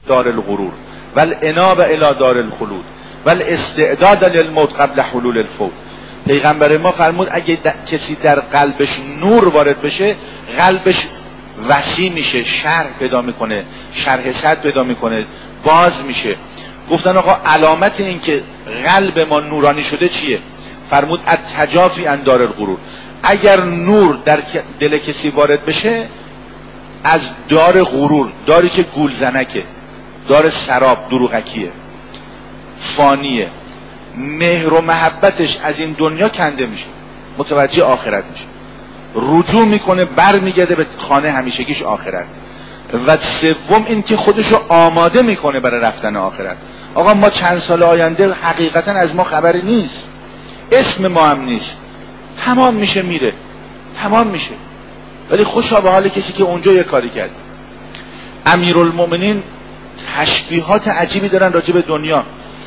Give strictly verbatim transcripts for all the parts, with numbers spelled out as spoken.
دار الغرور والانابه الی دار الخلود والاستعداد للموت قبل حلول الفوت. پیغمبر ما فرمود اگه کسی در قلبش نور وارد بشه قلبش وسیع میشه، شرح پیدا میکنه، شرح صدر پیدا میکنه، باز میشه. گفتن آقا علامت این که قلب ما نورانی شده چیه؟ فرمود التجافی عن دار الغرور. اگر نور در دل کسی وارد بشه از دار غرور، داری که گولزنکه، دار سراب، دروغکیه، فانیه، مهر و محبتش از این دنیا کنده میشه، متوجه آخرت میشه، رجوع میکنه، بر میگرده به خانه همیشگیش آخرت. و سوم این که خودشو آماده میکنه برای رفتن آخرت. آقا ما چند سال آینده حقیقتا از ما خبری نیست، اسم ما هم نیست، تمام میشه میره، تمام میشه. ولی خوشا به حال کسی که اونجا یه کاری کرد. امیرالمومنین تشبیهات عجیبی دارن راجع به دنیا.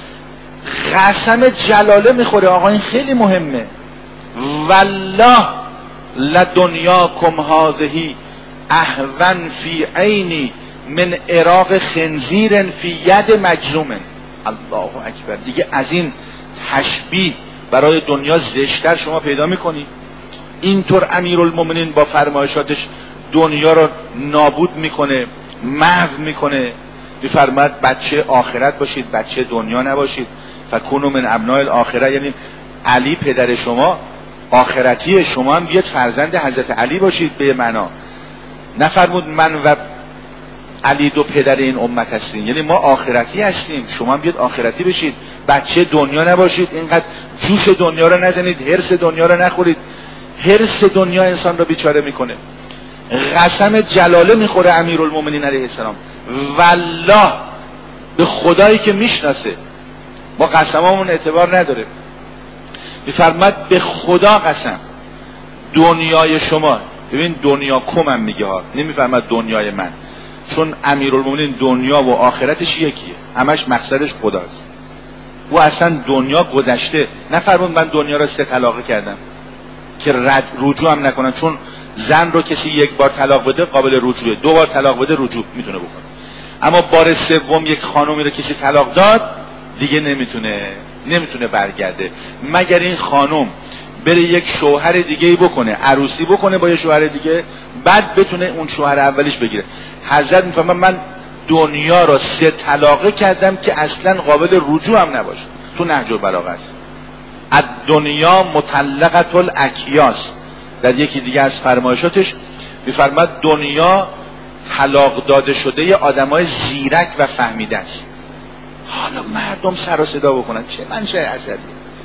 قسم جلاله میخوره آقا، این خیلی مهمه. والله لدنیاکم هذه اهون فی عینی من عراق خنزیر فی ید مجزوم. الله اکبر. دیگه از این تشبیه برای دنیا زشتر شما پیدا میکنی؟ اینطور امیرالمومنین با فرمایشاتش دنیا رو نابود میکنه، محو میکنه. میفرماد بچه آخرت باشید، بچه دنیا نباشید. فکونوا من ابناء الاخره، یعنی علی پدر شما آخرتیه، شما هم بیاد فرزند حضرت علی باشید به معنا. نفرمود من و علی دو پدر این امت هستیم، یعنی ما آخرتی هستیم، شما هم بیاد آخرتی بشید، بچه دنیا نباشید. اینقدر جوش دنیا رو نزنید، هرس دنیا رو نخورید. هرس دنیا انسان رو بیچاره میکنه. قسم جلاله میخوره امیرالمومنین علیه السلام، والله به خدایی که میشناسه، ما قسممون اعتبار نداره. میفرماد به خدا قسم دنیای شما، ببین دنیا کمم میگه ها، نمیفرماد دنیای من، چون امیرالمومنین دنیا و آخرتش یکیه، همش مقصدش خداست. او اصلا دنیا گذشته، نفرمود من دنیا رو سه طلاقه کردم که رجوع هم نکنن، چون زن رو کسی یک بار طلاق بده قابل رجوعه، دو بار طلاق بده رجوع میتونه بکنه، اما بار سوم یک خانومی رو کسی طلاق داد دیگه نمیتونه نمیتونه برگرده، مگر این خانم بره یک شوهر دیگه ای بکنه، عروسی بکنه با یه شوهر دیگه، بعد بتونه اون شوهر اولیش بگیره. حضرت میفهمه من دنیا رو سه طلاقه کردم که اصلا قابل رجوع هم نباشه. تو نهج البلاغه است الدنیا مطلقه الاکیاس. در یکی دیگه از فرمایشاتش میفرماد دنیا طلاق داده شده ی آدمای زیرک و فهمیده است. حالا مردم سر و صدا بکنن چه من چه اثری،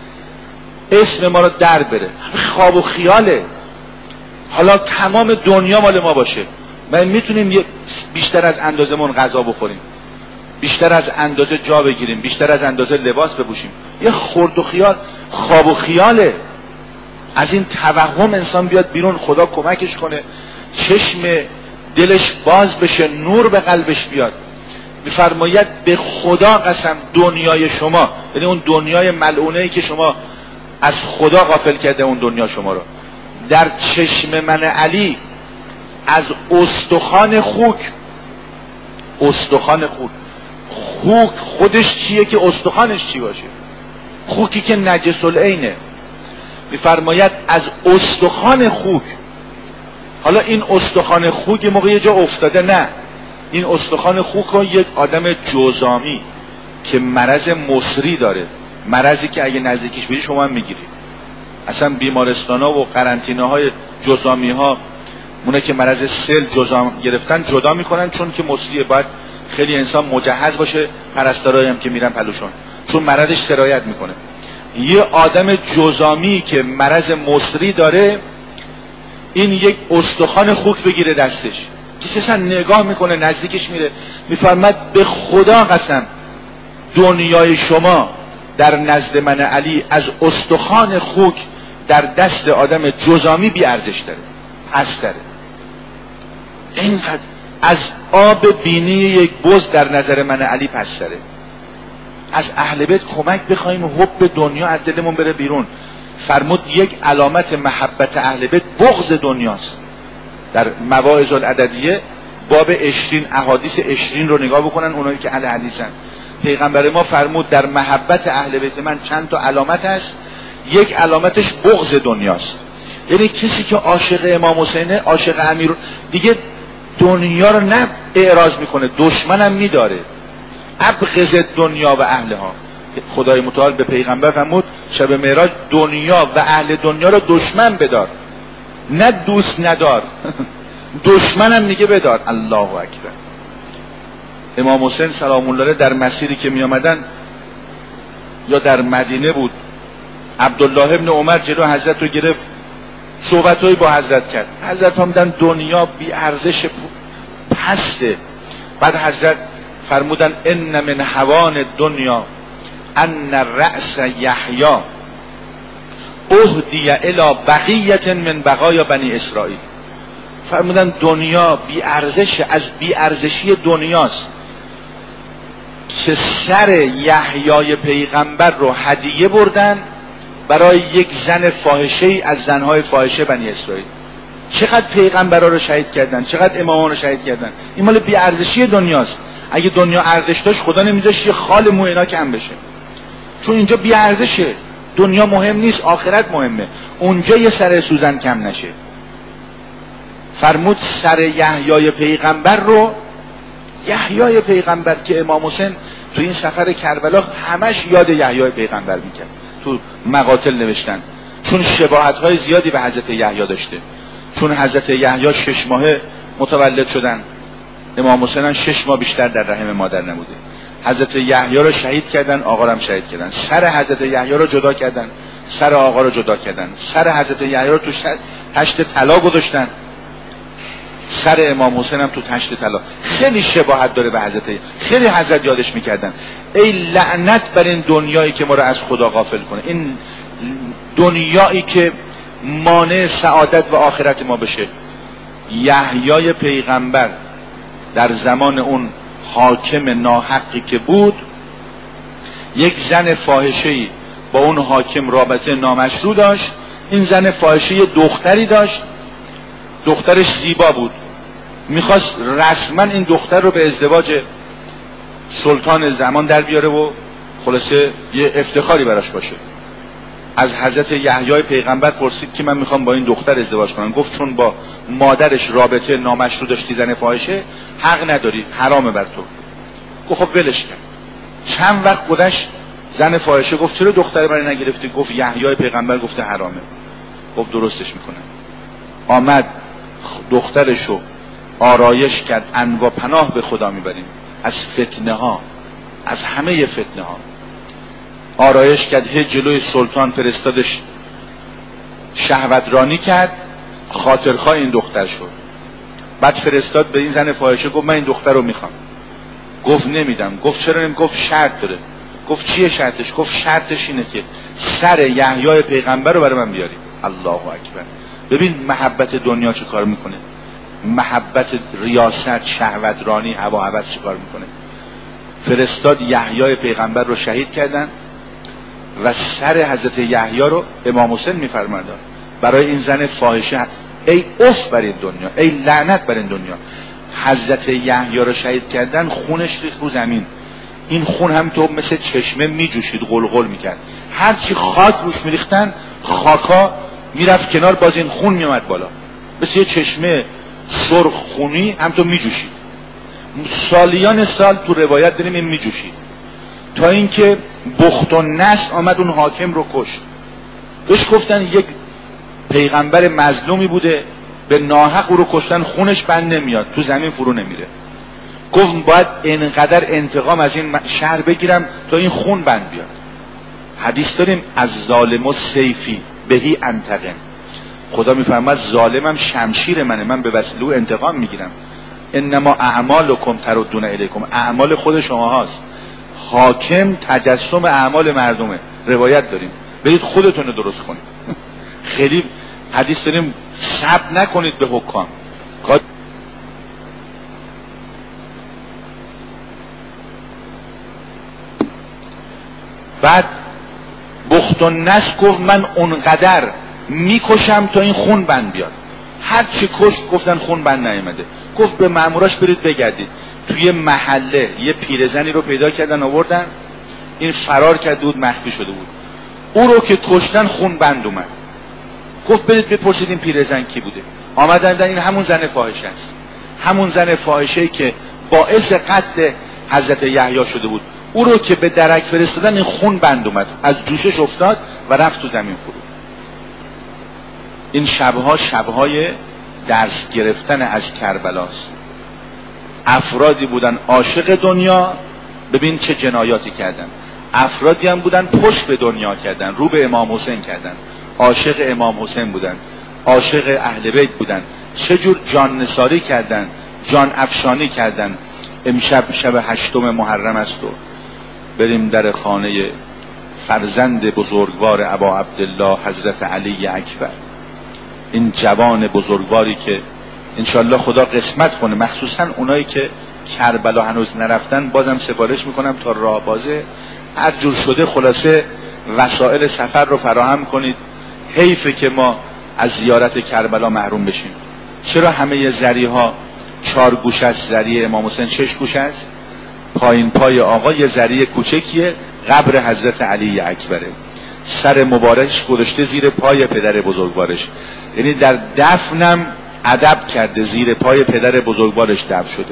اسم ما رو در بره، خواب و خیاله. حالا تمام دنیا مال ما باشه، ما میتونیم بیشتر از اندازمون غذا بخوریم، بیشتر از اندازه جا بگیریم، بیشتر از اندازه لباس بپوشیم. یه خرد و خیال، خواب و خیاله. از این توهم انسان بیاد بیرون، خدا کمکش کنه، چشم دلش باز بشه، نور به قلبش بیاد. میفرماید به خدا قسم دنیای شما، یعنی اون دنیای ملعونه‌ای که شما از خدا غافل کرده اون دنیا شما رو، در چشم من علی از استخوان خوک، استخوان خوک، خوک خودش چیه که استخوانش چی باشه؟ خوکی که نجس العینه. میفرماید از استخوان خوک. حالا این استخوان خوک موقع یه جا افتاده، نه، این استخوان خوک رو یک آدم جزامی که مرض مصری داره، مرضی که اگه نزدیکیش بری شما هم میگیری. اصلا بیمارستان ها و قرنطینه های جزامی ها اونه که مرض سل جزام گرفتن جدا میکنن، چون که مصریه، باید خیلی انسان مجهز باشه، پرستارایی هم که میرن پلوشون، چون مرضش سرایت میکنه. یه آدم جزامی که مرض مصری داره، این یک استخوان خوک بگیره دستش، کسی اصلا نگاه میکنه نزدیکش میره. میفرماد به خدا قسم دنیای شما در نزد من علی از استخوان خوک در دست آدم جزامی بی ارزش داره، پس داره. اینقدر از آب بینی یک بز در نظر من علی پس داره. از اهل بیت کمک بخوایم حب دنیا از دلمون بره بیرون. فرمود یک علامت محبت اهل بیت بغض دنیاست. در مواعظ العددیه باب عشرین احادیث عشرین رو نگاه بکنن، اونایی که اهل حدیثن. پیغمبر ما فرمود در محبت اهل بیت من چند تا علامت هست، یک علامتش بغض دنیاست. یعنی کسی که عاشق امام حسینه، عاشق امیر، دیگه دنیا رو نه اعراض میکنه، دشمنم میداره. ابغض دنیا و اهلها. خدای متعال به پیغمبر فرمود شب معراج دنیا و اهل دنیا رو دشمن بدار، نه دوست ندار. دشمنم میگه بدار. الله اکبر. امام حسین سلام الله علیه در مسیری که می آمدن یا در مدینه بود، عبدالله ابن عمر جلو حضرت رو گرفت، صحبتایی با حضرت کرد. حضرت هم دیدن دنیا بی ارزش پسته. بعد حضرت فرمودن ان من هوان دنیا ان رأس یحیی اهدی الی بقیه من بقایا بنی اسرائیل. فرمودن دنیا بی ارزش، از بی ارزشی دنیاست که سر یحیای پیغمبر رو هدیه بردن برای یک زن فاحشه از زنهای فاحشه بنی اسرائیل. چقدر پیغمبرا رو شهید کردن، چقدر امامان رو شهید کردن. این مال بی ارزشی دنیاست. اگه دنیا ارزش داشت خدا نمیذاشت یه خال مو اینا کم بشه. چون اینجا بی ارزشه. دنیا مهم نیست، آخرت مهمه. اونجا یه سر سوزن کم نشه. فرمود سر یحیای پیغمبر رو، یحیای پیغمبر که امام حسین تو این سفر کربلا همش یاد یحیای پیغمبر میکرد، تو مقاتل نوشتن، چون شباهت‌های زیادی به حضرت یحیی داشته. چون حضرت یحیی شش ماهه متولد شدن، امام حسین هم شش ماه بیشتر در رحم مادر نبوده. حضرت یحیی رو شهید کردن، آقا رو هم شهید کردن. سر حضرت یحیی رو جدا کردن، سر آقا رو جدا کردن. سر حضرت یحیی رو تو تشت طلا گذاشتن، سر امام حسین هم تو تشت طلا. خیلی شباهت داره به حضرت یحیی. خیلی حضرت یادش میکردن ای لعنت بر این دنیایی که ما رو از خدا غافل کنه، این دنیایی که مانع سعادت و آخرت ما بشه. یحیای پیغمبر در زمان اون حاکم ناحقی که بود، یک زن فاحشه‌ای با اون حاکم رابطه نامشروع داشت. این زن فاحشه دختری داشت، دخترش زیبا بود، میخواست رسما این دختر رو به ازدواج سلطان زمان در بیاره و خلاصه یه افتخاری براش باشه. از حضرت یحیای پیغمبر پرسید که من میخوام با این دختر ازدواج کنم. گفت چون با مادرش رابطه نامشروع داشتی، زن فاحشه، حق نداری، حرامه بر تو. گفت خب ولش کن. چند وقت گذشت، زن فاحشه گفت چرا دختر من نگرفتی؟ گفت یحیای پیغمبر گفته حرامه. گفت درستش میکنم. آمد دخترشو آرایش کرد، انواع پناه به خدا میبریم از فتنه ها، از همه فتنه ها. آرایش کرد، هی جلوی سلطان فرستادش، شهوترانی کرد، خاطرخواه این دختر شد. بعد فرستاد به این زن فاحشه، گفت من این دختر رو میخوام. گفت نمیدم. گفت چرا نمیدم؟ گفت شرط داره. گفت چیه شرطش؟ گفت شرطش اینه که سر یحیای پیغمبر رو برای من بیاری. الله اکبر. ببین محبت دنیا چه کار میکنه، محبت ریاست، شهوترانی، هوا هوس چه کار میکنه. فرستاد یحیای پیغمبر رو شهید کردن و سر حضرت یحیی رو امام حسین میفرمایند برای این زن فاحشه. ای اف بر این دنیا، ای لعنت بر این دنیا. حضرت یحیی رو شهید کردن، خونش ریخت رو زمین. این خون هم تو مثل چشمه میجوشید، غلغل میکرد. هرچی خاک روش میریختن، خاکا میرفت کنار، باز این خون میومد بالا، مثل یه چشمه سرخ خونی هم تو میجوشید. سالیان سال تو روایت داریم این میجوشید، تا اینکه بخت و نصر آمد اون حاکم رو کشت. بهش گفتن یک پیغمبر مظلومی بوده، به ناحق او رو کشتن، خونش بند نمیاد، تو زمین فرو نمیره. گفت باید اینقدر انتقام از این شهر بگیرم تا این خون بند بیاد. حدیث داریم از ظالم و سیفی بهی انتقم. خدا میفرماد ظالمم شمشیر منه، من به وسیله او انتقام میگیرم. انما اعمالکم تردون الیکم، اعمال خود شما هاست. حاکم تجسم اعمال مردمه. روایت داریم، برید خودتون رو درست کنید. خیلی حدیث داریم صبر نکنید به حکام. بعد بخت و نصر گفت من اونقدر میکشم تا این خون بند بیاد. هر چی کشت گفتن خون بند نیامده. گفت به ماموراش برید بگردید. توی محله یه پیرزنی رو پیدا کردن آوردن، این فرار کرده بود، مخفی شده بود. او رو که کشتن خون بند اومد. گفت برید بپرسید این پیرزن کی بوده. آمدن این همون زن فاحشه است، همون زن فاحشه‌ای که باعث قتل حضرت یحیی شده بود. او رو که به درک فرستادن این خون بند اومد، از جوشش افتاد و رفت تو زمین فرو. این شبها شبهای درس گرفتن از کربلاست. افرادی بودن عاشق دنیا، ببین چه جنایاتی کردن. افرادی هم بودن پشت به دنیا کردن، رو به امام حسین کردن، عاشق امام حسین بودن، عاشق اهل بیت بودن، چجور جان نثاری کردن، جان افشانی کردن. امشب شب هشتم محرم است و بریم در خانه فرزند بزرگوار ابا عبدالله حضرت علی اکبر، این جوان بزرگواری که انشالله خدا قسمت کنه، مخصوصا اونایی که کربلا هنوز نرفتن، بازم سفارش میکنم تا راه بازه هر جور شده خلاصه وسایل سفر رو فراهم کنید. حیفه که ما از زیارت کربلا محروم بشیم. چرا همه ذریعه ها چهار گوش است؟ ذریعه امام حسین شش گوش است. پایین پای آقا یه ذریعه کوچکیه، قبر حضرت علی اکبره، سر مبارکش گذاشته زیر پای پدر بزرگوارش، یعنی در دفنم ادب کرده، زیر پای پدر بزرگوارش دفن شده.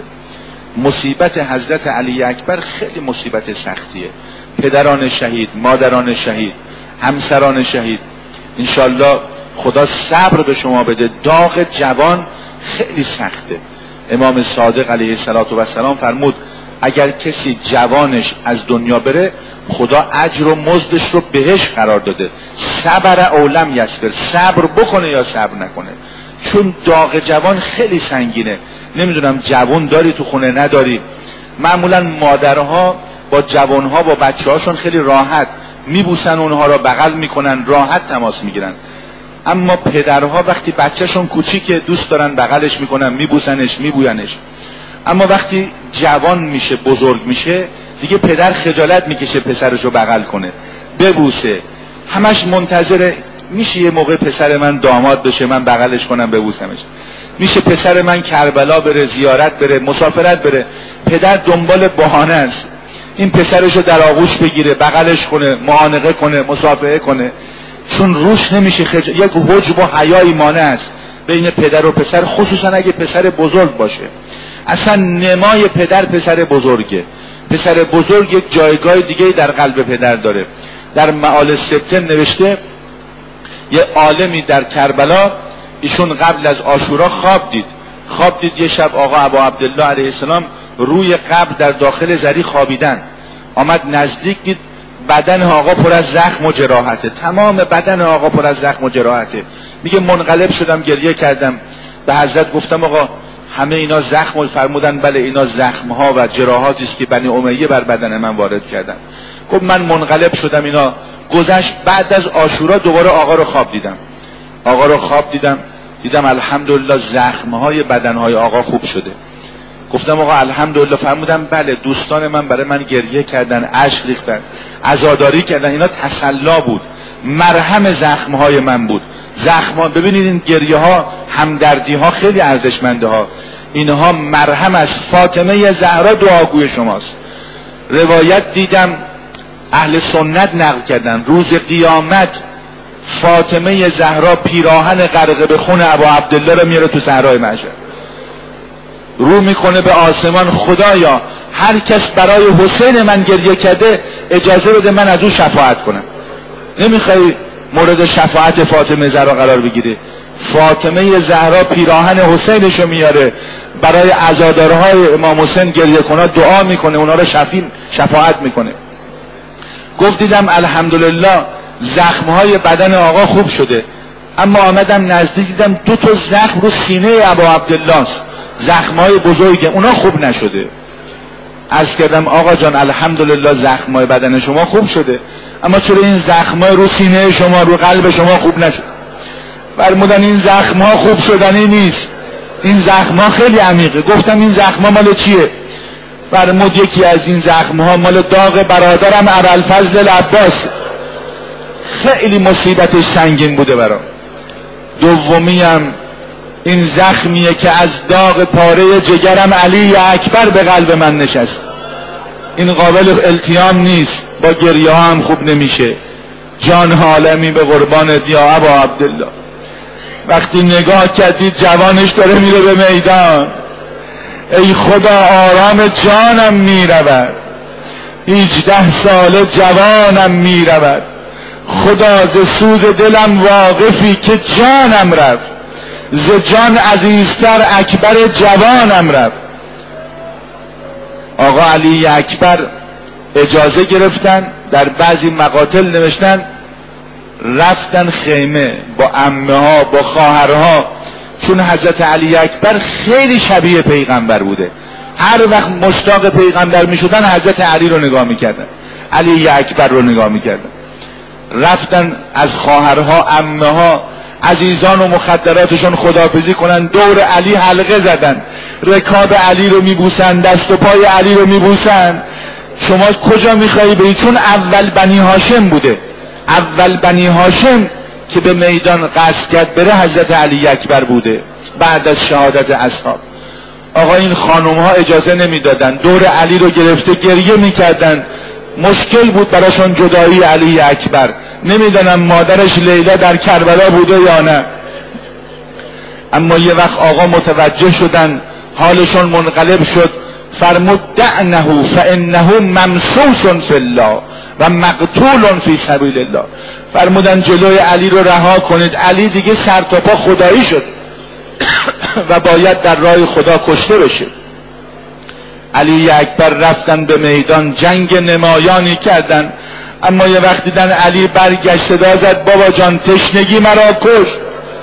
مصیبت حضرت علی اکبر خیلی مصیبت سختیه. پدران شهید، مادران شهید، همسران شهید، انشالله خدا صبر به شما بده. داغ جوان خیلی سخته. امام صادق علیه السلام فرمود اگر کسی جوانش از دنیا بره، خدا اجر و مزدش رو بهش قرار داده. صبر اولم یصبر، صبر بکنه یا صبر نکنه، چون داغ جوان خیلی سنگینه. نمیدونم جوان داری تو خونه نداری. معمولا مادرها با جوانها با بچه هاشون خیلی راحت میبوسن، اونها رو بغل میکنن، راحت تماس میگیرن. اما پدرها وقتی بچهشون کوچیکه دوست دارن بغلش میکنن، میبوسنش، میبوینش. اما وقتی جوان میشه، بزرگ میشه، دیگه پدر خجالت میکشه پسرشو بغل کنه، ببوسه. همش منتظره میشه یه موقع پسر من داماد بشه، من بغلش کنم ببوسمش. میشه پسر من کربلا بره، زیارت بره، مسافرت بره. پدر دنبال بهانه است این پسرشو در آغوش بگیره، بغلش کنه، معانقه کنه، مصافحه کنه، چون روش نمیشه. خج... یک حجب و حیایی مانع است بین پدر و پسر، خصوصا اگه پسر بزرگ باشه. اصلا نمای پدر پسر بزرگه. پسر بزرگ یک جایگاه دیگه در قلب پدر داره. در معال سبته نوشته یه عالمی در کربلا، ایشون قبل از عاشورا خواب دید. خواب دید یه شب آقا ابا عبدالله علیه السلام روی قبر در داخل زری خوابیدن. آمد نزدیک دید بدن آقا پر از زخم و جراحته، تمام بدن آقا پر از زخم و جراحته. میگه منقلب شدم، گریه کردم، به حضرت گفتم آقا همه اینا زخم؟ فرمودن بله اینا زخم ها و جراحاتی است که بنی امیه بر بدن من وارد کردن. گفت من منقلب شدم، اینا گذشت. بعد از عاشورا دوباره آقا رو خواب دیدم. آقا رو خواب دیدم دیدم الحمدلله زخم های بدن های آقا خوب شده. گفتم آقا الحمدلله. فرمودم بله دوستان من برای من گریه کردن، اشک ریختن، عزاداری کردن، اینا تسلا بود، مرهم زخم های من بود. زخم ها ببینید این گریه ها، همدردی ها خیلی ارزشمنده ها. اینها مرهم از فاطمه زهرا دعاگوی شماست. روایت دیدم اهل سنت نقل کردن روز قیامت فاطمه زهرا پیراهن غرق به خون ابا عبدالله رو میاره تو صحرای محشر، رو میکنه به آسمان، خدایا هر کس برای حسین من گریه کرده اجازه بده من از او شفاعت کنم. نمیخوای مورد شفاعت فاطمه زهرا قرار بگیره؟ فاطمه زهرا پیراهن حسینشو میاره، برای عزادارهای امام حسین گریه کنه، دعا میکنه، اونا رو شفی شفاعت میکنه. گفت دیدم الحمدلله زخمهای بدن آقا خوب شده. اما آمدم نزدیک دیدم دو تا زخم رو سینه ابا عبدالله است، زخمهای بزرگه، اونا خوب نشده. عرض کردم آقا جان الحمدلله زخمهای بدن شما خوب شده، اما چرا این زخمهای رو سینه شما، رو قلب شما خوب نشد؟ فرمودن این زخمها خوب شدنی نیست، این زخمها خیلی عمیقه. گفتم این زخمها مال چیه؟ فرمود یکی از این زخمها مال داغ برادرم ابوالفضل العباس، خیلی مصیبتش سنگین بوده برام. دومی هم این زخمیه که از داغ پاره جگرم علی اکبر به قلب من نشست. این قابل التیام نیست، با گریه ها هم خوب نمیشه. جان عالمی به قربانت یا ابا عبدالله. وقتی نگاه کردید جوانش داره میره به میدان، ای خدا آرام جانم میرود، هجده ساله جوانم میرود، خدا ز سوز دلم واقفی که جانم رفت، ز جان عزیزتر اکبر جوانم رفت. آقا علی اکبر اجازه گرفتن، در بعضی مقاتل نوشتن رفتن خیمه با عمه ها با خواهرها، چون حضرت علی اکبر خیلی شبیه پیغمبر بوده، هر وقت مشتاق پیغمبر می شدن حضرت علی رو نگاه می کردن، علی اکبر رو نگاه می کردن. رفتن از خواهرها عمه ها عزیزان و مخدراتشون خداحافظی کنن، دور علی حلقه زدن، رکاب علی رو میبوسن، دست و پای علی رو میبوسن. شما کجا میخوایی بری؟ چون اول بنی هاشم بوده، اول بنی هاشم که به میدان قصد کرد بره حضرت علی اکبر بوده بعد از شهادت اصحاب. آقا این خانم ها اجازه نمیدادن، دور علی رو گرفته گریه میکردن، مشکل بود براشون جدایی علی اکبر. نمیدونم مادرش لیلا در کربلا بوده یا نه، اما یه وقت آقا متوجه شدن، حالشون منقلب شد، فرمود دعنه فانه ممسوس فی الله و مقتول فی سبیل الله. فرمودن جلوی علی رو رها کنید، علی دیگه سر تا پا خدایی شد و باید در راه خدا کشته بشه. علی اکبر رفتن به میدان، جنگ نمایانی کردن، اما یه وقت دیدن علی برگشت، صدا زد بابا جان تشنگی مرا کشت.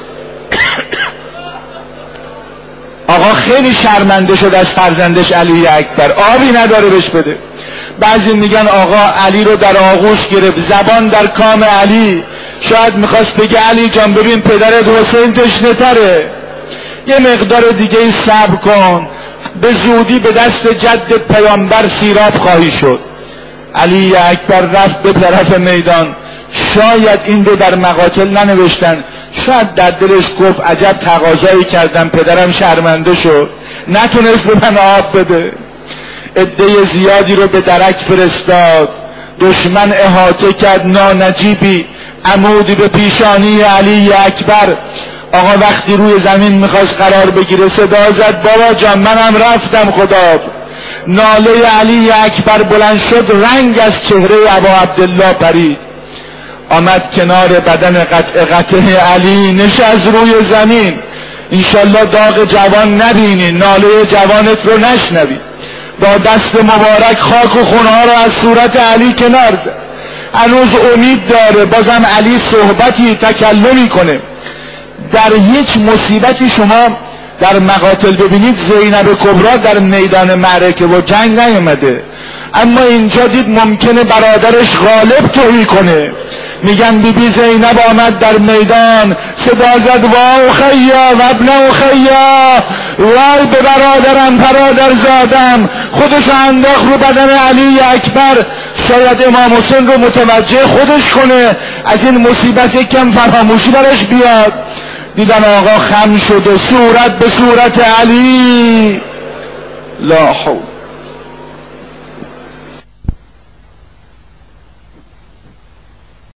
آقا خیلی شرمنده شد از فرزندش علی اکبر، آبی نداره بهش بده. بعضی میگن آقا علی رو در آغوش گرفت، زبان در کام علی، شاید میخواست بگه علی جان ببین پدرت حسین تشنه تره، یه مقدار دیگه ای صبر کن، به زودی به دست جد پیامبر سیراب خواهی شد. علی اکبر رفت به طرف میدان، شاید این رو در مقاتل ننوشتن، شاید در دلش گفت عجب تقاضایی کردم پدرم شرمنده شد نتونست به من آب بده. عده زیادی رو به درک فرستاد، دشمن احاطه کرد، نانجیبی عمودی به پیشانی علی اکبر. آقا وقتی روی زمین میخواست قرار بگیره صدا زد بابا جان منم رفتم خدا. ناله علی اکبر بلند شد، رنگ از چهره ابا عبدالله پرید، آمد کنار بدن قطع قطع علی، نشست روی زمین. انشالله داغ جوان نبینی، ناله جوانت رو نشنوی. با دست مبارک خاک و خونها رو از صورت علی کنار زد. هنوز امید داره بازم علی صحبتی تکلمی کنه. در هیچ مصیبتی شما در مقاتل ببینید زینب کبرا در میدان معرکه و جنگ نیامده، اما اینجا دید ممکنه برادرش غالب توهی کنه. میگن بی بی زینب آمد در میدان، صدا زد وا اخیا و ابن اخیا، وای به برادرم برادر زادم، خودش انداخت رو بدن علی اکبر. شاید امام حسین رو متوجه خودش کنه، از این مصیبت یکم فراموشی برش بیاد. دیدن آقا خم شد و صورت به صورت علی. لا حول